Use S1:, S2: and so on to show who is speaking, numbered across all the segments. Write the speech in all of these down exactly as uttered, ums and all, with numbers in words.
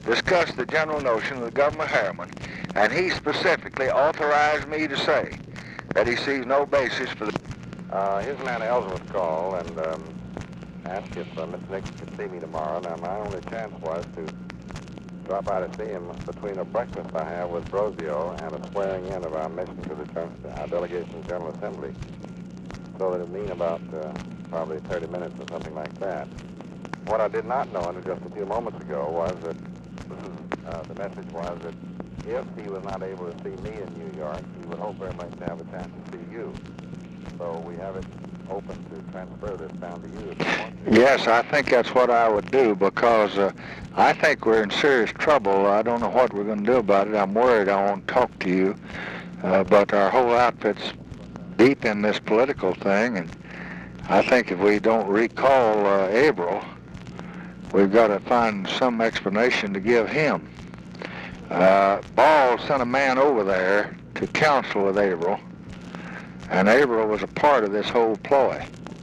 S1: discussed the general notion with Governor Harriman, and he specifically authorized me to say that he sees no basis for the...
S2: Uh, his man Ellsworth called and um, asked if uh, Mister Nixon could see me tomorrow. Now, my only chance was to drop out to see him between a breakfast I have with Brosio and a swearing in of our mission to the term, our delegation's General Assembly. So that it would mean about uh, probably thirty minutes or something like that. What I did not know until just a few moments ago was that uh, the message was that if he was not able to see me in New York, he would hope very much to have a chance to see you. So we have it open to transfer this down to you if you want to.
S1: Yes, I think that's what I would do, because uh, I think we're in serious trouble. I don't know what we're going to do about it. I'm worried I won't talk to you, uh, but our whole outfit's deep in this political thing, and I think if we don't recall uh, Averill, we've got to find some explanation to give him. Uh, Ball sent a man over there to counsel with Averill, and Averill was a part of this whole ploy.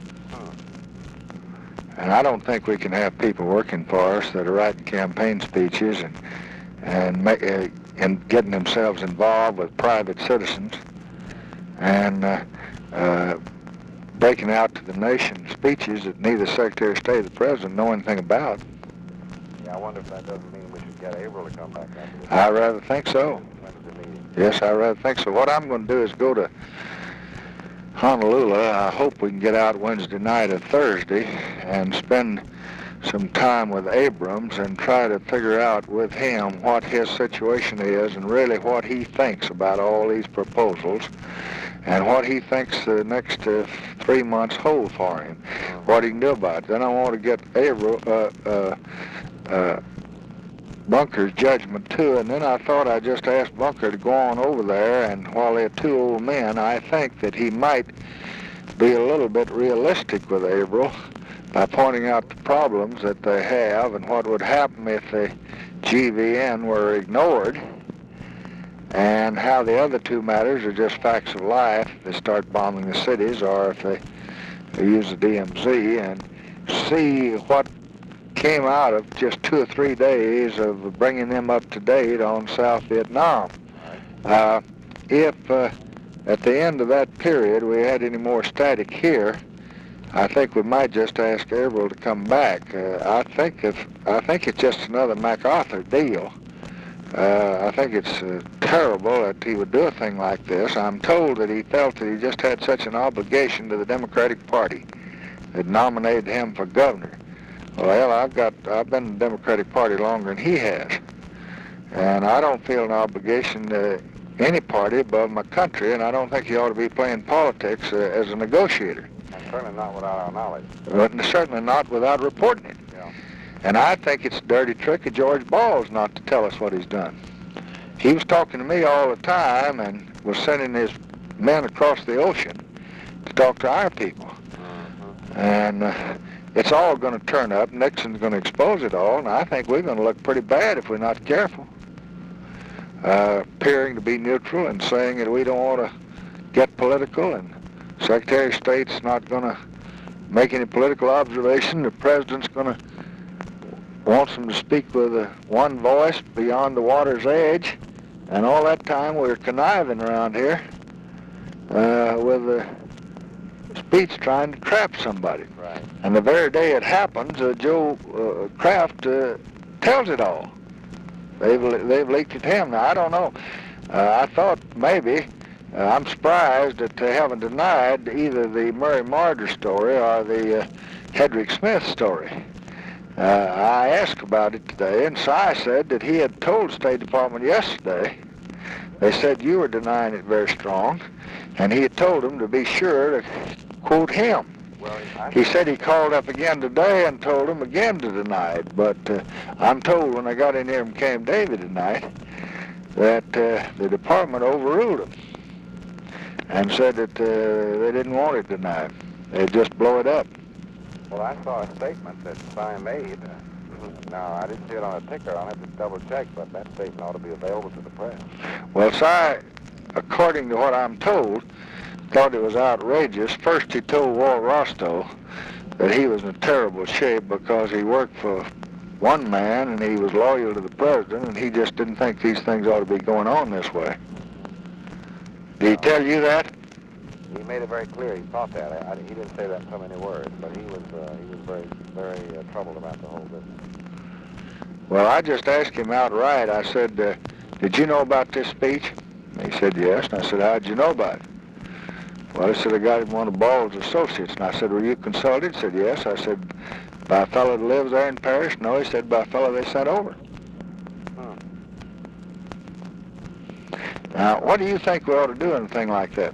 S1: And I don't think we can have people working for us that are writing campaign speeches and and, make, uh, and getting themselves involved with private citizens and uh, uh, breaking out to the nation speeches that neither Secretary of State or the President know anything about.
S2: Yeah, I wonder if that doesn't mean we should get Averill to come back after this.
S1: I rather think so.
S2: Wednesday meeting.
S1: Yes, I rather think so. What I'm going to do is go to Honolulu. I hope we can get out Wednesday night or Thursday and spend some time with Abrams and try to figure out with him what his situation is and really what he thinks about all these proposals and what he thinks the next uh, three months hold for him, what he can do about it. Then I want to get Averill, uh, uh, uh, Bunker's judgment too, and then I thought I'd just ask Bunker to go on over there, and while they're two old men, I think that he might be a little bit realistic with Averill by pointing out the problems that they have and what would happen if the G V N were ignored, and how the other two matters are just facts of life. They start bombing the cities, or if they, they use the D M Z, and see what came out of just two or three days of bringing them up to date on South Vietnam. Uh, if uh, at the end of that period we had any more static here, I think we might just ask Averill to come back. Uh, I think if I think it's just another MacArthur deal. Uh, I think it's uh, terrible that he would do a thing like this. I'm told that he felt that he just had such an obligation to the Democratic Party that nominated him for governor. Well, I've got I've been in the Democratic Party longer than he has, and I don't feel an obligation to any party above my country, and I don't think he ought to be playing politics uh, as a negotiator.
S2: And certainly not without our knowledge.
S1: But certainly not without reporting it.
S2: Yeah.
S1: And I think it's a dirty trick of George Ball's not to tell us what he's done. He was talking to me all the time and was sending his men across the ocean to talk to our people. Mm-hmm. And uh, it's all going to turn up. Nixon's going to expose it all, and I think we're going to look pretty bad if we're not careful. Uh, appearing to be neutral and saying that we don't want to get political, and Secretary of State's not going to make any political observation. The President's going to wants them to speak with a one voice beyond the water's edge, and all that time we're conniving around here uh, with the speech trying to trap somebody.
S2: Right.
S1: And the very day it happens, uh, Joe uh, Kraft uh, tells it all. They've they've leaked it to him. Now, I don't know. Uh, I thought maybe, uh, I'm surprised that they haven't denied either the Murray Marder story or the uh, Hedrick Smith story. Uh, I asked about it today, and Cy said that he had told the State Department yesterday. They said you were denying it very strong, and he had told them to be sure to quote him.
S2: Well,
S1: he said he called up again today and told them again to deny it, but uh, I'm told when I got in here from Camp David tonight that uh, the department overruled them and said that uh, they didn't want it denied. They'd just blow it up.
S2: Well, I saw a statement that Cy made. Now, I didn't see it on a ticker. I'll have to double check, but that statement ought to be available to the press.
S1: Well, Cy, according to what I'm told, thought it was outrageous. First, he told Walt Rostow that he was in terrible shape because he worked for one man, and he was loyal to the president, and he just didn't think these things ought to be going on this way. Did he tell you that?
S2: He made it very clear he thought that. I, I, he didn't say that in so many words, but he was uh, he was very very uh, troubled about the whole business.
S1: Well, I just asked him outright. I said, uh, "Did you know about this speech?" And he said, "Yes." And I said, "How'd you know about it?" Well, he said, "I got it from one of Ball's associates." And I said, "Were you consulted?" He said, "Yes." I said, "By a fellow that lives there in Paris?" No, he said, "By a fellow they sent over."
S2: Hmm.
S1: Now, what do you think we ought to do in a thing like that?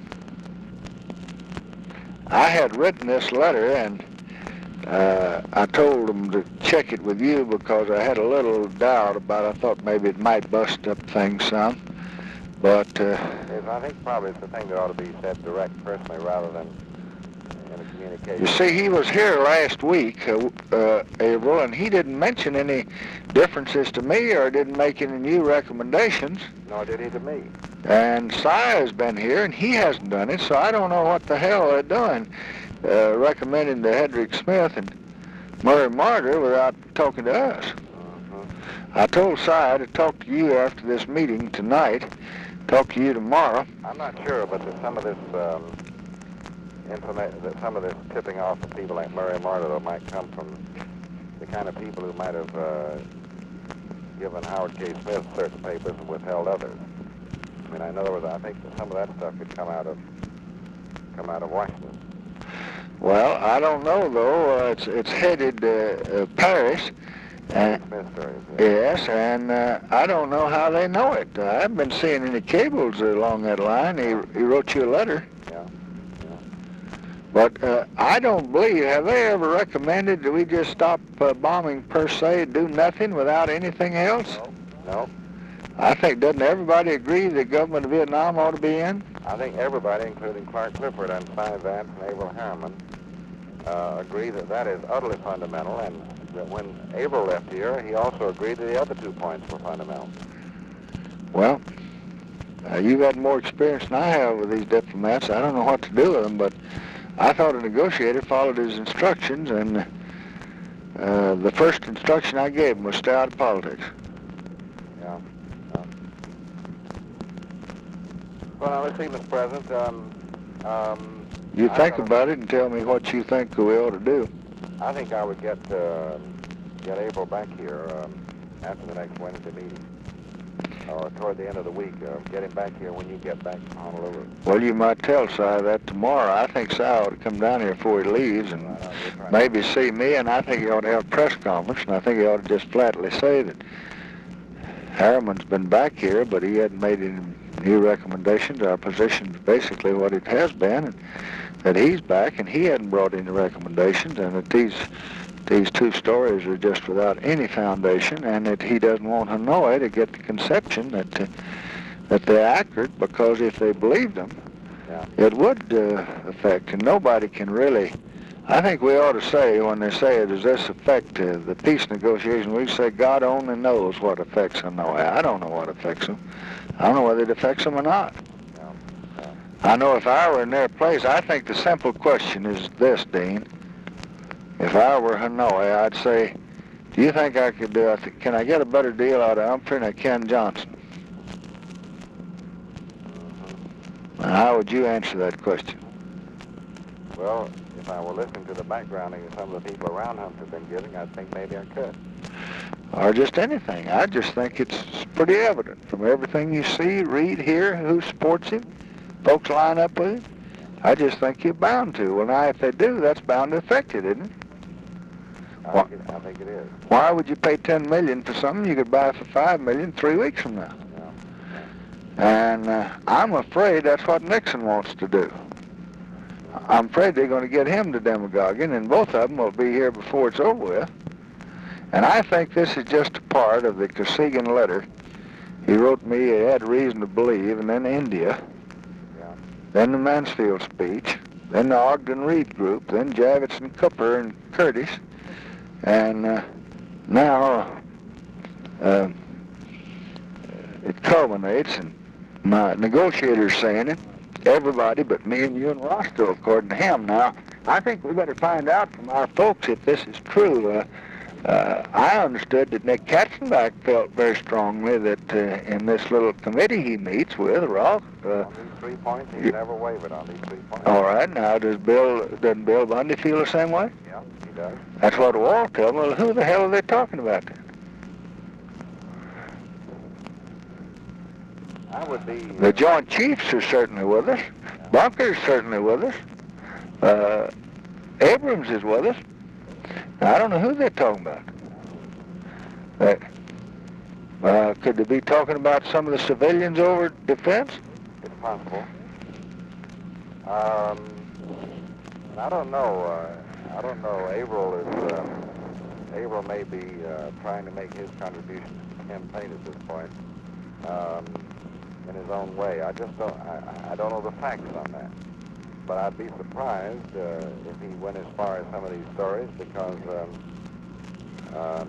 S1: I had written this letter, and uh, I told them to check it with you because I had a little doubt about it. I thought maybe it might bust up things some. But uh,
S2: yes, I think probably it's the thing that ought to be said direct personally rather than in a communication.
S1: you see, he was here last week, uh, uh, Averill, and he didn't mention any differences to me or didn't make any new recommendations.
S2: Nor did he to me.
S1: And Si has been here, and he hasn't done it, so I don't know what the hell they're doing, uh, recommending to Hedrick Smith and Murray Martyr without talking to us.
S2: Mm-hmm.
S1: I told Si to talk to you after this meeting tonight, talk to you tomorrow.
S2: I'm not sure, but that some of this um, information, that some of this tipping off of people like Murray Martyr might come from the kind of people who might have uh, given Howard K. Smith certain papers and withheld others. I mean, in other words, I think that some of that stuff could come out of come out of Washington.
S1: Well, I don't know though. Uh, it's it's headed uh, uh, Paris. And,
S2: Smith stories.
S1: yes, and uh, I don't know how they know it. Uh, I haven't been seeing any cables along that line. He he wrote you a letter.
S2: Yeah. Yeah.
S1: But uh, I don't believe, have they ever recommended that we just stop uh, bombing per se, do nothing without anything else?
S2: No. No.
S1: I think, doesn't everybody agree the government of Vietnam ought to be in?
S2: I think everybody, including Clark Clifford and Cy Vance and Averill Harriman, uh, agree that that is utterly fundamental, and that when Averill left here, he also agreed that the other two points were fundamental.
S1: Well, uh, you've had more experience than I have with these diplomats. I don't know what to do with them, but I thought a negotiator followed his instructions, and uh, the first instruction I gave him was stay out of politics.
S2: Yeah. yeah. Well, now, let's see, Mister President. Um, um,
S1: You
S2: I
S1: think
S2: thought-
S1: about it and tell me what you think we ought to do.
S2: I think I would get uh, get Averill back here um, after the next Wednesday meeting, or toward the end of the week. Uh, get him back here when you get back from Honolulu.
S1: Well, you might tell Si that tomorrow. I think Si ought to come down here before he leaves and
S2: Right, I'll try.
S1: maybe see me, and I think he ought to have a press conference, and I think he ought to just flatly say that Harriman's been back here, but he hadn't made any new recommendations. Our position's basically what it has been, and that he's back, and he hadn't brought any recommendations, and that these these two stories are just without any foundation, and that he doesn't want Hanoi to get the conception that uh, that they're accurate, because if they believed them,
S2: Yeah.
S1: it would uh, affect, and nobody can really. I think we ought to say, when they say, does this affect uh, the peace negotiation, we say God only knows what affects Hanoi. I don't know what affects them. I don't know whether it affects them or not.
S2: Yeah. Yeah.
S1: I know if I were in their place, I think the simple question is this, Dean. If I were Hanoi, I'd say, do you think I could do it? Can I get a better deal out of Humphrey than Ken Johnson?
S2: Mm-hmm.
S1: Now, how would you answer that question?
S2: Well, if I were listening to the backgrounding that some of the people around Humphrey have been giving, I think maybe I could.
S1: Or just anything. I just think it's pretty evident from everything you see, read, hear, who supports him, folks line up with him. I just think you're bound to. Well, now, if they do, that's bound to affect it, isn't it?
S2: I,
S1: What?
S2: think, it, I think it is.
S1: Why would you pay ten million dollars for something you could buy for five million dollars three weeks from now?
S2: Yeah.
S1: And uh, I'm afraid that's what Nixon wants to do. I'm afraid they're going to get him to demagoguing, and both of them will be here before it's over with. And I think this is just a part of the Kosygin letter. He wrote me, he had reason to believe, and then India,
S2: Yeah.
S1: then the Mansfield speech, then the Ogden Reed group, then Javits and Cooper and Curtis, and uh, now uh, it culminates, and my negotiator's saying it, everybody but me and you and Roscoe, according to him. Now, I think we better find out from our folks if this is true. Uh, Uh, I understood that Nick Katzenbach felt very strongly that uh, in this little committee he meets with, Roth. Uh,
S2: on these three points, he's never wavered on these three points.
S1: All right, now does Bill, doesn't Bill Bundy feel the same way?
S2: Yeah, he does.
S1: That's what Walt told me. Well, who the hell are they talking about?
S2: I would be...
S1: The Joint Chiefs are certainly with us.
S2: Yeah.
S1: Bunker's certainly with us. Uh, Abrams is with us. Now, I don't know who they're talking about. Uh, uh, could they be talking about some of the civilians over defense?
S2: It's possible. Um, I don't know. Uh, I don't know. Averill is... Um, Averill may be uh, trying to make his contribution to the campaign at this point. Um, in his own way. I just don't, I, I don't know the facts on that. But I'd be surprised uh, if he went as far as some of these stories because um, um,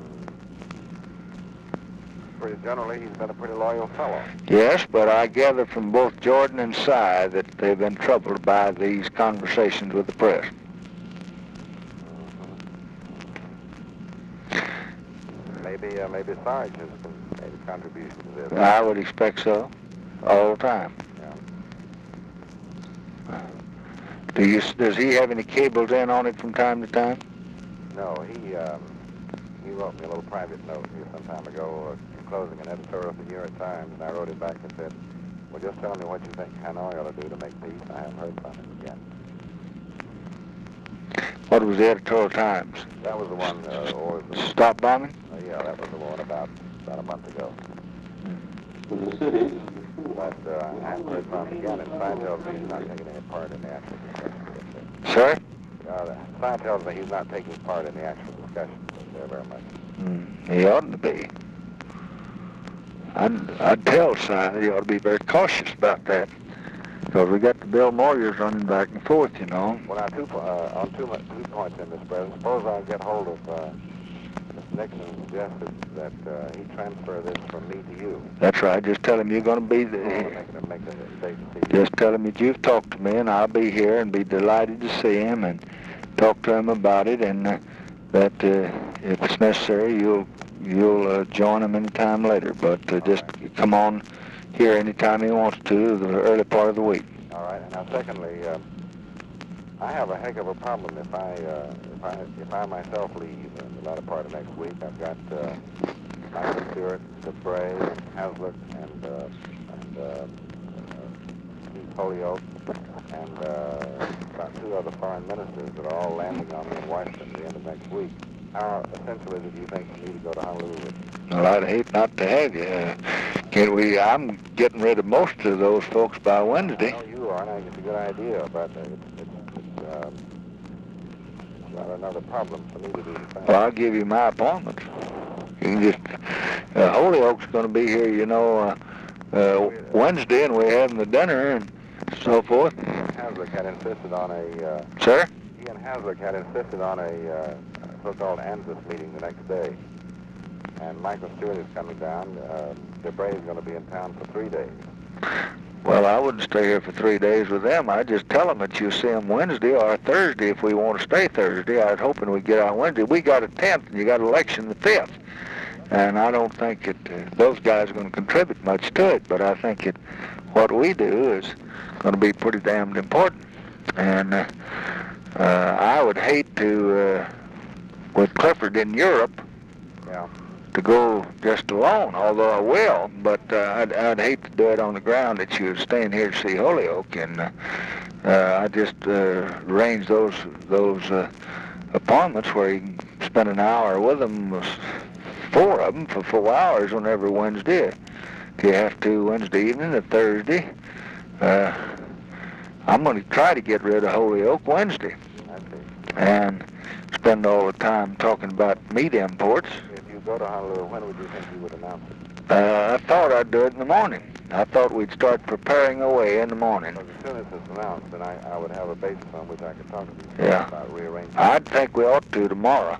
S2: pretty generally he's been a pretty loyal fellow.
S1: Yes, but I gather from both Jordan and Sy that they've been troubled by these conversations with the press.
S2: Mm-hmm. Maybe, uh, maybe Sarge has made a contribution to this.
S1: I would expect so. All the time.
S2: Yeah.
S1: Do you, does he have any cables in on it from time to time?
S2: No, he um, he wrote me a little private note here some time ago, uh, closing an editorial of the New York Times, and I wrote him back and said, well, just tell me what you think Hanoi ought to do to make peace. I haven't heard from him again.
S1: What was the editorial Times?
S2: That was the one, uh, or was the,
S1: Stop bombing?
S2: uh, yeah, that was the one about, about a month ago.
S3: For the city.
S2: But uh, I haven't heard from him again, and Sy tells me he's not taking any part in the actual discussion.
S1: Sorry?
S2: Uh, Sy tells me he's not taking part in the actual discussion there very much.
S1: Mm, he ought to be. I'd, I'd tell Sy he ought to be very cautious about that. Because we got the Bill Moyers running back and forth, you know.
S2: Well, now, two, uh, on two, two points in this, President. Suppose I get hold of uh, Mister Nixon suggested that uh, he transfer this from me to you.
S1: That's right. Just tell him you're going to be the...
S2: Make, make a statement to you.
S1: Just tell him that you've talked to me, and I'll be here and be delighted to see him and talk to him about it, and uh, that uh, if it's necessary, you'll you'll uh, join him anytime later. But uh, just right. Come on here anytime he wants to, the early part of the week.
S2: All right. And now, secondly, uh, I have a heck of a problem if I uh, if I if I myself leave in the latter part of next week. I've got uh, Michael Stewart, Debray, Hazlitt, and uh, and uh, Keith Holyoke, and uh, about two other foreign ministers that are all landing on me in Washington at the end of next week. How essential is it, do you think, for me to go to Honolulu with you?
S1: Well, I'd hate not to have you. Uh, can't we? I'm getting rid of most of those folks by Wednesday.
S2: I know you are, and I think it's a good idea, but it's, it's, it's, um, it's not another problem for me to do the same.
S1: Well, I'll give you my appointments. You can just... Uh, Holyoke's going to be here, you know, uh, uh, Wednesday, and we're having the dinner and so forth.
S2: Haslick had insisted on a... Uh,
S1: Sir?
S2: Ian Haslick had insisted on a uh, so-called ANZUS meeting the next day. And Michael Stewart is coming down. Uh, Debray is going to be in town for three days.
S1: Well, I wouldn't stay here for three days with them. I'd just tell them that you see them Wednesday or Thursday if we want to stay Thursday. I was hoping we'd get out Wednesday. We got a tenth, and you got election the fifth. And I don't think that uh, those guys are going to contribute much to it, but I think that what we do is going to be pretty damned important. And uh, uh, I would hate to, uh, with Clifford in Europe,
S2: yeah.
S1: to go just alone, although I will, but uh, I'd, I'd hate to do it on the ground that you're staying here to see Holyoke, and uh, uh, I just uh, arrange those those uh, appointments where you can spend an hour with them, four of them for four hours on every Wednesday. If you have to Wednesday evening or Thursday, uh, I'm going to try to get rid of Holyoke Wednesday, and spend all the time talking about meat imports.
S2: Go to Honolulu, when would you think you would announce it?
S1: Uh, I thought I'd do it in the morning. I thought we'd start preparing away in the morning.
S2: Because as soon as it's announced, then I, I would have a basis on which I could talk to you
S1: yeah.
S2: about rearranging.
S1: I'd think we ought to tomorrow.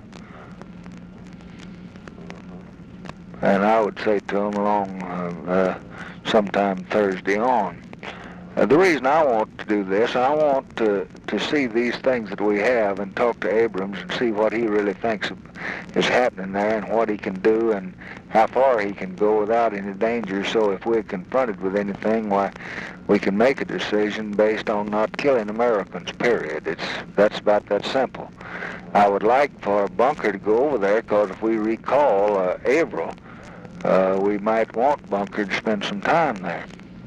S1: Mm-hmm. And I would say to them along uh, uh, sometime Thursday on. Uh, the reason I want to do this, I want to, to see these things that we have and talk to Abrams and see what he really thinks is happening there and what he can do and how far he can go without any danger. So if we're confronted with anything, why, we can make a decision based on not killing Americans, period. It's, that's about that simple. I would like for Bunker to go over there, because if we recall uh, Averill, uh, we might want Bunker to spend some time there.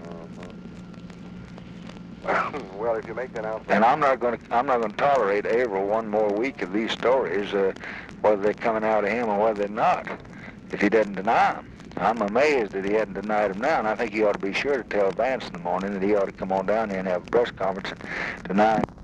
S2: Well, if you make the announcement...
S1: And I'm not going to I'm not going to tolerate Averill one more week of these stories, uh, whether they're coming out of him or whether they're not, if he doesn't deny them. I'm amazed that he hadn't denied them now, and I think he ought to be sure to tell Vance in the morning that he ought to come on down here and have a press conference and deny